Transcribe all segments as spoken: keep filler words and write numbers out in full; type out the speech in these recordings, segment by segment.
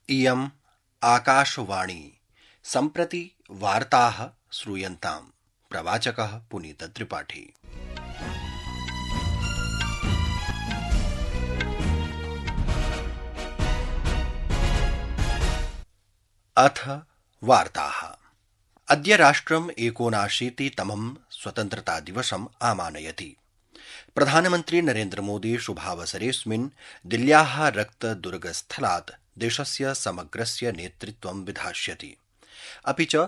इयम् आकाशवाणी सम्प्रति वार्ताः श्रूयन्ताम्। प्रवाचकः पुनीतत्रिपाठी। अथ वार्ताः। अद्य राष्ट्रम् एकोनाशीतितमं स्वतन्त्रतादिवसम् आमानयति। प्रधानमन्त्री नरेन्द्रमोदी शुभावसरेऽस्मिन् दिल्ल्याः रक्तदुर्गस्थलात् देशस्य समग्रस्य नेतृत्वं विधास्यति। अपि च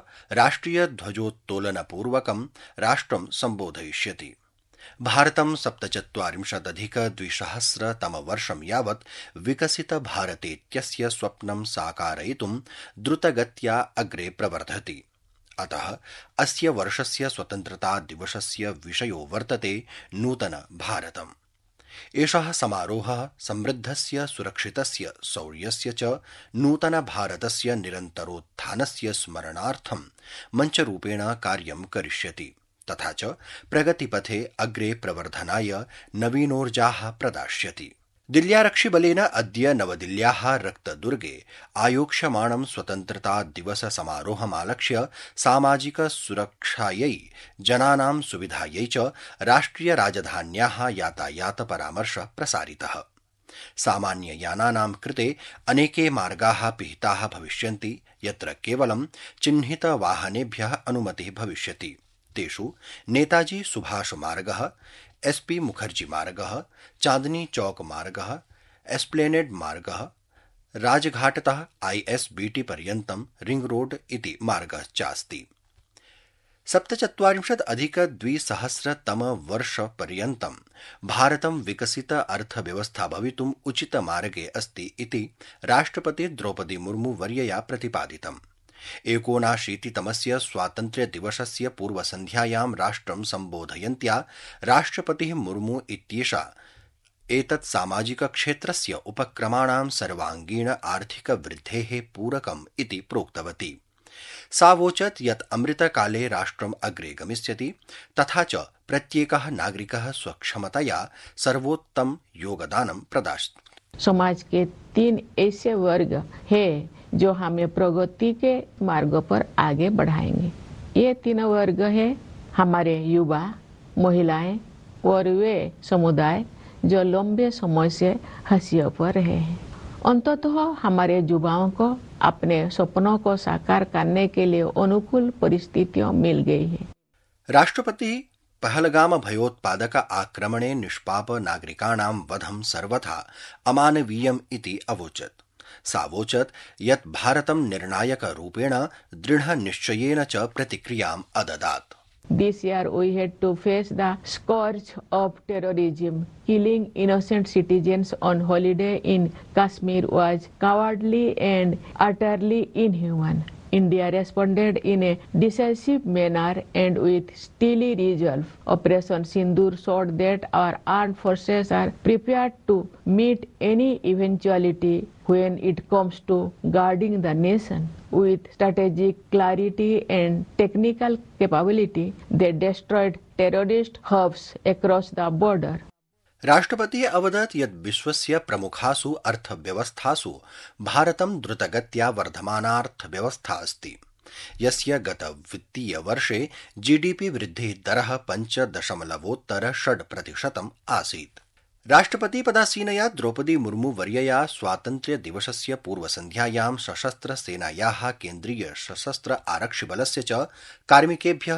राष्ट्रियध्वजोत्तोलनपूर्वकं राष्ट्रं सम्बोधयिष्यति। भारतं सप्तचत्वारिंशदधिक द्विसहस्रतमवर्षं यावत् विकसितभारतेत्यस्य स्वप्नं साकारयितुं द्रुतगत्या अग्रे प्रवर्धति। अतः अस्य वर्षस्य स्वतन्त्रतादिवसस्य विषयो वर्तते नूतन भारतम्। एषः समारोहः समृद्धस्य सुरक्षितस्य शौर्यस्य च नूतन भारतस्य निरन्तरोत्थानस्य स्मरणार्थं मञ्चरूपेण कार्यं करिष्यति, तथा च प्रगतिपथे अग्रे प्रवर्धनाय नवीनोर्जाः प्रदास्यति। दिल्ल्यारक्षिबलेन अद्य नवदिल्ल्याः रक्तदुर्गे आयोक्ष्यमाणं स्वतन्त्रतादिवससमारोहमालक्ष्य सामाजिकसुरक्षायै जनानां सुविधायै च राष्ट्रियराजधान्याः यातायातपरामर्शः प्रसारितः। सामान्ययानानां कृते अनेके मार्गाः पिहिताः भविष्यन्ति, यत्र केवलं चिह्नितवाहनेभ्यः अनुमतिः भविष्यति। तेषु नेताजी सुभाष मार्गः, एसपी मुखर्जी मार्गः, चांदनी चौक मार्गः, एस्प्लेनेड मार्गः, राजघाटतः आईएसबीटी पर्यन्तं रिंग रोड इति मार्गः चास्ति। सप्तचत्वारिंशत् अधिक द्विसहस्रतमवर्षपर्यन्तं भारतं विकसित अर्थव्यवस्था भवितुम् उचितमार्गे अस्ति इति राष्ट्रपति द्रौपदी मुर्मू वर्यया प्रतिपादितम्। एकोनाशीतितमस्य स्वातन्त्र्यदिवसस्य पूर्वसन्ध्यायां राष्ट्रं सम्बोधयन्त्या राष्ट्रपतिः मुर्मू इत्येषा एतत् सामाजिकक्षेत्रस्य उपक्रमाणां सर्वाङ्गीण आर्थिकवृद्धेः पूरकम् इति प्रोक्तवती। सा वोचत् यत् अमृतकाले राष्ट्रम् अग्रे गमिष्यति, तथा च प्रत्येकः नागरिकः स्वक्षमतया सर्वोत्तम योगदानं प्रदास्यति। समाज के तीन ऐसे वर्ग हैं जो हमें प्रगति के मार्ग पर आगे बढ़ाएंगे। ये तीन वर्ग हैं हमारे युवा, महिलाएं और वे समुदाय जो लंबे समय से हाशिए पर रहे हैं। अंततः हमारे युवाओं को अपने सपनों को साकार करने के लिए अनुकूल परिस्थितियां मिल गई है। राष्ट्रपति पहलगाम भयोत्पादक आक्रमणे निष्पाप नागरिकाणां वधं सर्वथा अमानवीयम् इति अवोचत्। सा वोचत् यत् भारतं निर्णायकरूपेण दृढनिश्चयेन च प्रतिक्रियाम् अददात्। This year we had to face the scourge of terrorism. Killing innocent citizens on holiday in Kashmir was cowardly and utterly inhuman. India responded in a decisive manner and with steely resolve. Operation Sindoor showed that our armed forces are prepared to meet any eventuality when it comes to guarding the nation. With strategic clarity and technical capability, they destroyed terrorist hubs across the border. राष्ट्रपतिः अवदत् यत् विश्वस्य प्रमुखासु अर्थव्यवस्थासु भारतं द्रुतगत्या वर्धमानार्थव्यवस्था अस्ति, यस्य गतवित्तीयवर्षे GDP वृद्धिः दरः पञ्च दशमलवोत्तर षड् प्रतिशतम् आसीत्। राष्ट्रपतिपदासीनया द्रौपदी मुर्मू वर्यया स्वातन्त्र्यदिवसस्य पूर्वसन्ध्यायां सशस्त्रसेनायाः केन्द्रीय सशस्त्र आरक्षिबलस्य च कार्मिकेभ्यः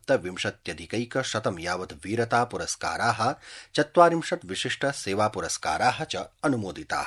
सप्तविंशत्यधिकैकशतं यावत् वीरता पुरस्काराः, चत्वारिंशत् विशिष्ट सेवा पुरस्काराः च अनुमोदिताः।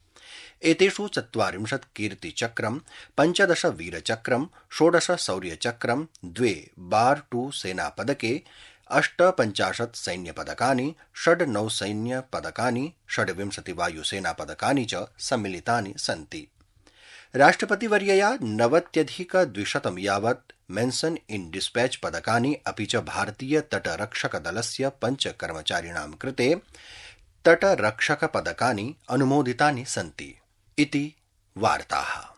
एतेषु चत्वारिंशत् कीर्तिचक्रं, पञ्चदश वीरचक्रं, षोडश शौर्यचक्रं, द्वे बार टू सेनापदके, अष्टपञ्चाशत् सैन्यपदकानि, षड् नौसैन्यपदकानि, षड्विंशति वायुसेनापदकानि च सम्मिलितानि सन्ति। राष्ट्रपतिवर्यया नवत्यधिकद्विशतं यावत् मेन्सन इन डिस्पैच पदकानि अपि च भारतीय तटरक्षकदलस्य पञ्च कर्मचारिणां कृते तटरक्षकपदकानि अनुमोदितानि सन्ति इति वार्ताः।